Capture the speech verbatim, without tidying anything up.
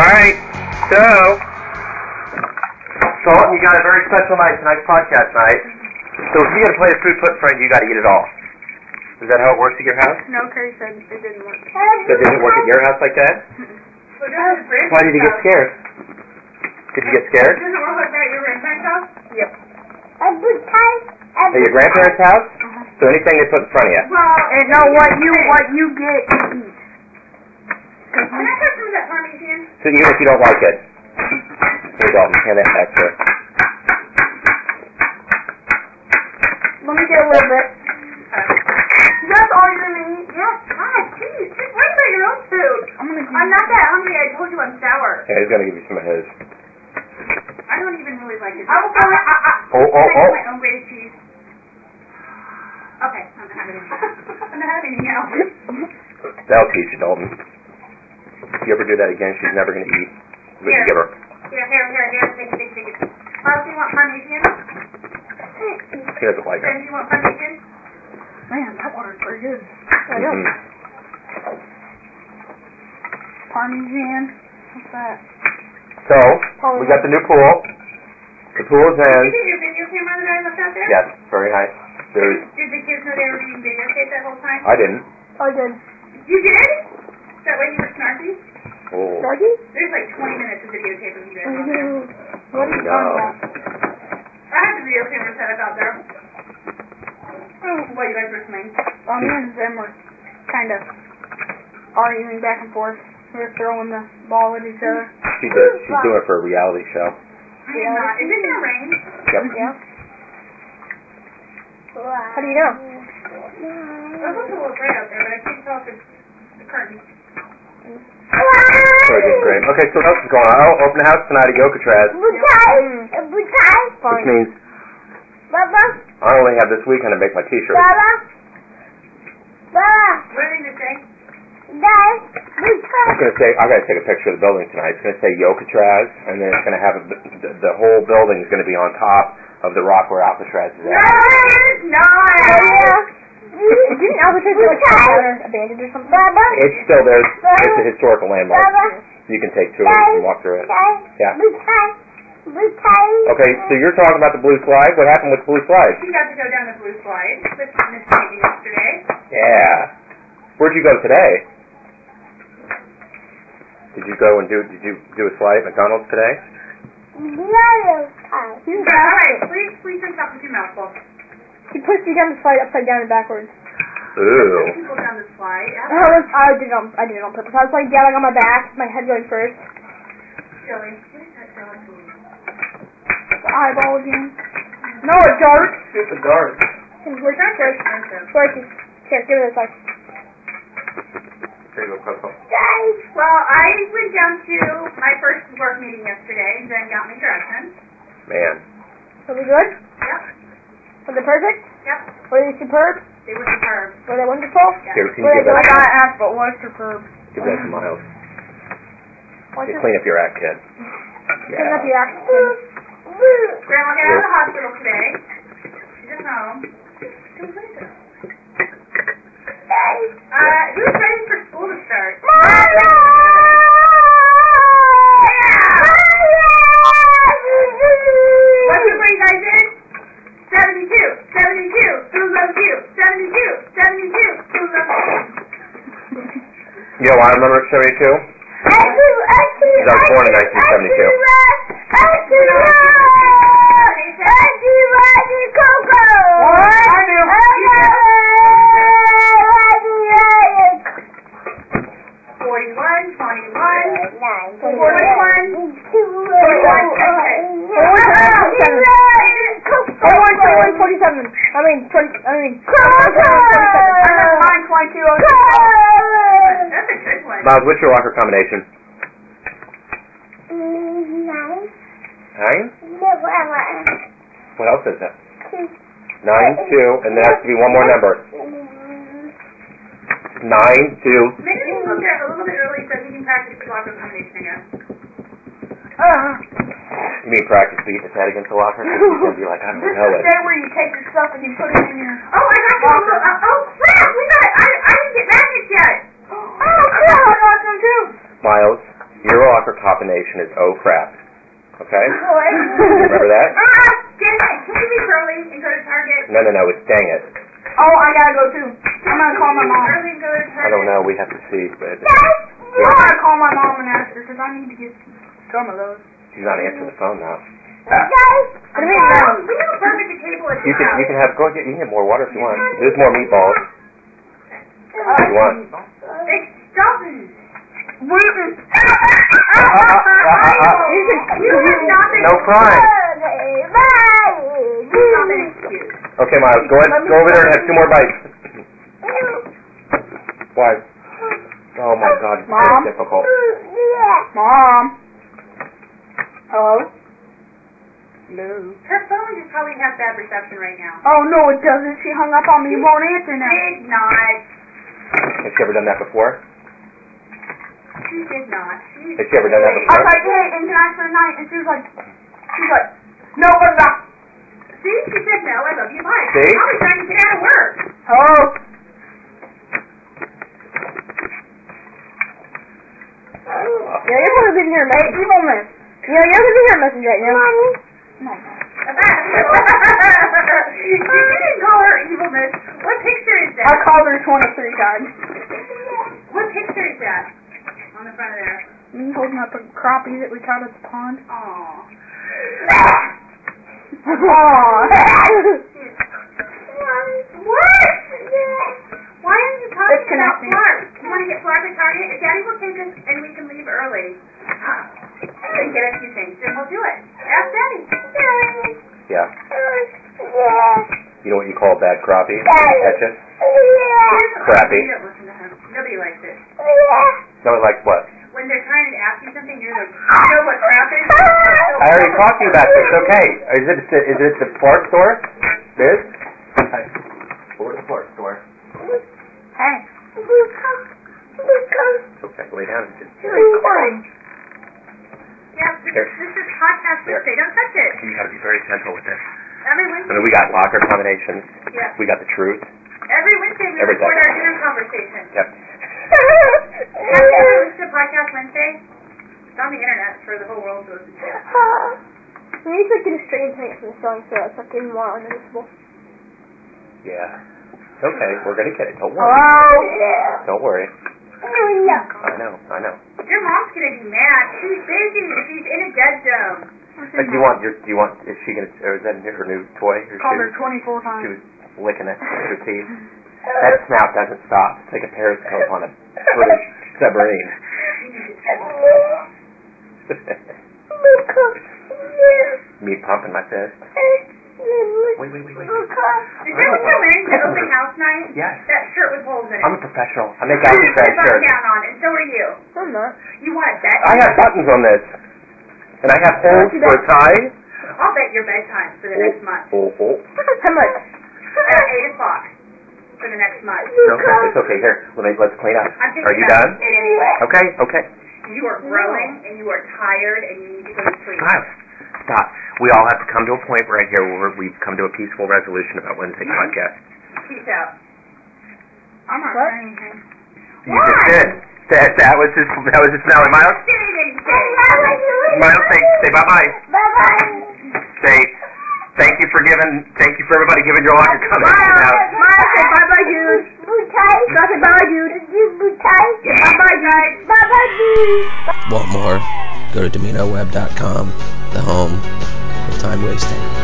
Alright, so, Salt, you got a very special night, tonight's podcast night. So if you get a plate of food put in front of you, you got to eat it all. Is that how it works at your house? No, Curry said it didn't work. So it didn't work at your house like that? Why did you get scared? Did you get scared? Does it work like that at your grandparents' house? Yep. At your grandparents' house? Uh-huh. So anything they put in front of you? Well, and no, what you what you get, you eat. Can I have some of that Parmesan? So even if you don't like it? Here, Dalton, hand that back to her. Let me get a little bit. That's all you're gonna eat? Yeah. God, jeez, just worry about your own food. I'm gonna. I'm not that hungry. I told you I'm sour. Yeah, he's gonna give you some of his. I don't even really like it. I will go. Uh, uh, oh, oh, oh. My own grated cheese. Okay, I'm not having any. I'm not having any now. That'll teach you, Dalton. If you ever do that again, she's never gonna eat what you give her. Here, here, here, here. Take it, take it, take it. Miles, do you want Parmesan? He doesn't like Ben, it. do you want Parmesan? Man, that water's pretty good. Mm-hmm. Parmesan. What's that? So, we got the new pool. The pool is in. Did you get your video camera that I left out there? Yes, very nice. There's, Did the kids know they were being videotaped that whole time? I didn't. I did. You did? Is that why you were snarky? Oh. Snarky? There's like twenty minutes of videotape of you guys on there. What are you talking about? I had the video camera set up out there. While you guys were swimming. Well, me and Zim were kind of arguing back and forth. We were throwing the ball at each other. She did. She's doing it for a reality show. I am not. Is it going to rain? Yep. Yeah. How do you know? It looks a little gray out there, but I can't tell if it's the curtain. Sorry, just great. Okay, so what else is going on? Oh, open house tonight at Yokatraz. Which means I only have this weekend to make my t-shirt. What are they going to say? It's going to say, I got to take a picture of the building tonight. It's going to say Yokatraz, and then it's going to have a, the, the whole building is going to be on top of the rock where Alcatraz is at. No, it's not. Didn't Alcatraz get like abandoned or something? It's still there. It's a historical landmark. You can take tours and walk through it. Yeah. Okay, so you're talking about the blue slide. What happened with the blue slide? She got to go down the blue slide with Miss Katie yesterday. Yeah. Where'd you go today? Did you go and do? Did you do a slide at McDonald's today? Yeah, all right. Please, please don't talk with your mouth full. He pushed you down the slide upside down and backwards. Ooh. People down the slide. I, was, I did it on. I did it on purpose. I was like down like on my back, my head going first. Silly. What is that dog doing? The eyeball again. No, a dart. Stupid dart. Where's that? Where's it? Here, give it a sec. Here you go, Coco. Well, I went down to my first work meeting yesterday and then got me directions. Man. Was it good? Yep. Was it perfect? Yep. Were they superb? They were superb. Were they wonderful? Yeah. Here, can you give that? I gotta ask, but was superb? Give that to Miles. What's You clean up your act, kid. Yeah. Clean up your act, kid. Grandma got out of the hospital today. She's at home. Uh, who's ready for school to start? Mama! What's your grade, guys, in? seventy-two, seventy-two, who loves you? seventy-two, seventy-two, who loves you? You know why I remember seventy-two? Because I was born in nineteen seventy-two. forty-one, twenty-one, forty-one, forty-one, forty-one, forty-seven. I mean, twenty. I mean, I'm twenty-two. That's a good one. Miles, what's your locker combination? Nine. Nine? What else is that? Nine, two, and there has to be one more number. Nine, two. Maybe we can look at a little bit early so we can practice the locker combination again. Uh, You mean practice beating his head against the locker? He's going to be like, I don't This know is the it. day where you take your stuff and you put it in your Oh, I got locker. Uh, oh, crap! We got I, I didn't get magnets yet. Oh, crap! I got them too. Miles, your locker combination is oh crap. Okay? What? Remember that? Ah, dang it! Can we leave early and go to Target? No, no, no. It's dang it. Oh, I gotta go too. I'm gonna call my mom. Early and go to Target? I don't know. We have to see. But I'm gonna call my mom and ask her because I need to get some of those. she's not answering the phone now. What do you mean? Um, we have a perfect table at You can you can have go get you can get more water if you want. There's more meatballs if you want. It's Dalton. Waiting. Uh, uh, uh, uh, uh. You have not been. No crying. Not been excused. Okay, Miles, go ahead, go over there and have two more bites. Why? Oh my God, it's Mom? very difficult. Mom. Hello? Hello? Her phone just probably has bad reception right now. Oh, no, it doesn't. She hung up on me. Won't answer now. Did not. Has she ever done that before? She did not. She's Has she ever done that I before? was like, hey, and can I spend the night? And she was like, she was like, no, I'm not. See, she said no. I love you. Bye. See? Probably trying to get out of work. Hello? Yeah, you're supposed to be here, mate. Evilness. Yeah, you're supposed to be here, message right now. Mommy. No. You didn't call her evilness. What picture is I that? called her twenty-three times. What picture is that? On the front of there. Me holding up a crappie that we caught at the pond. Aww. Aww. What? Why are you talking about Disconnecting. Clark? You want to get Clark at Target? If Daddy will take us and we can leave early and get a few things, then we'll do it. Ask Daddy. Yeah. You know what you call a bad crappie? Catch it? Crappy. You don't listen to him. Nobody likes it. No, like what? When they're trying to ask you something, you're like, you know what crap is? I already talked to you about this. Okay. Is it is it the fart store? This? Hi. Over to the fart store. Hey. Okay, lay down and just. You're recording. Yeah, this, Here. this is podcast Here. Wednesday. Don't touch it. You got to be very gentle with this. Every I Wednesday. mean, we got locker combinations. Yeah. We got the truth. Every Wednesday we Everything. record our dinner conversation. Yep. Have you ever listened to Podcast Wednesday? It's on the internet for the whole world to listen to. We need to get a straight tank from the song so it's like even more unnoticeable. Yeah. Okay, we're gonna get it. Don't worry. Hello? Don't worry. No, no. I know. I know. Your mom's gonna be mad. She's busy. She's in a dead zone. Uh, do you want your? Do you want? Is she gonna? Or is that her new toy? Her Called shoe? her twenty-four She times. was licking it with her teeth. That snout doesn't stop. It's like a periscope on a British submarine. Me pumping my fist. Wait, wait, wait, wait. Is that what you're wearing to open house night? Yes. That shirt with holes in it. I'm a professional. I make You outfit put a button shirts. down on, and so are you. I'm not. You want to bet? I have buttons on this, and I have holes for a tie. I'll bet your bedtime for the next month. Oh, oh. How much? At eight o'clock for the next month. Okay, it's okay. Here, let me let's clean up. I'm just Are you about done? to say anyway. Okay, okay. You are growing, and you are tired, and you need to go to sleep. Stop. Stop. We all have to come to a point right here where we've come to a peaceful resolution about Wednesday podcast. Peace out. I'm not What? saying anything. You just did. That that was his that was his finale. Miles, Say anything. Miles, say say bye bye. Bye-bye. Say thank you for giving thank you for everybody giving your locker combination out. Smile, say bye-bye, dude. Bootai. Say bye, dude. Bootai. Bye-bye, guys. Bye-bye, dude. Want more? Go to Domino Web dot com, the home of time wasting.